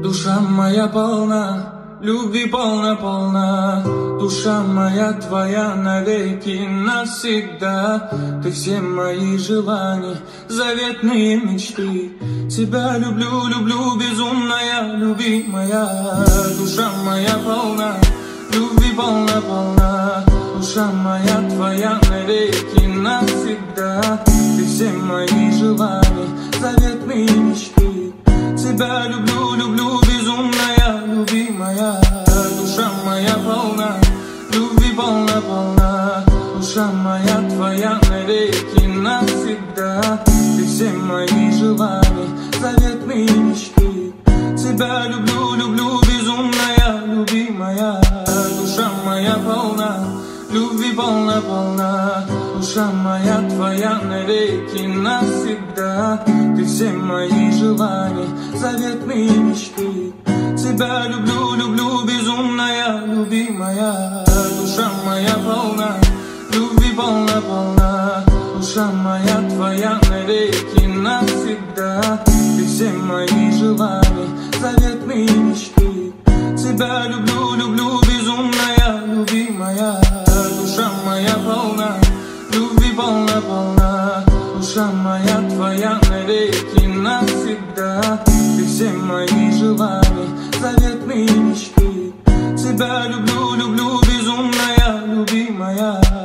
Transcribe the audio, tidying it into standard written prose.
Душа моя полна, любви полна, душа моя твоя навеки навсегда. Ты все мои желания, заветные мечты. Тебя люблю, люблю, безумная, любимая. Душа моя полна, любви полна, душа моя твоя навеки навсегда. Ты все мои желания, заветные мечты. Тебя люблю, люблю, безумная, любимая. Душа моя полна, любви полна, душа моя твоя навеки навсегда. Ты все мои желания, заветные мечты. Тебя люблю, люблю, безумная, любимая. Душа моя полна, любви полна, душа моя твоя навеки навсегда. Ты все мои желания, заветные мечты. Тебя люблю, люблю, безумная, любимая. Душа моя полна, любви полна, душа моя твоя навеки навсегда. Ты все мои желания, заветные мечты. Тебя люблю, люблю, безумная, любимая. Душа моя полна, любви полна, душа моя твоя навеки навсегда. Ты все мои желания, заветные мечты. Тебя люблю, люблю, безумная, любимая.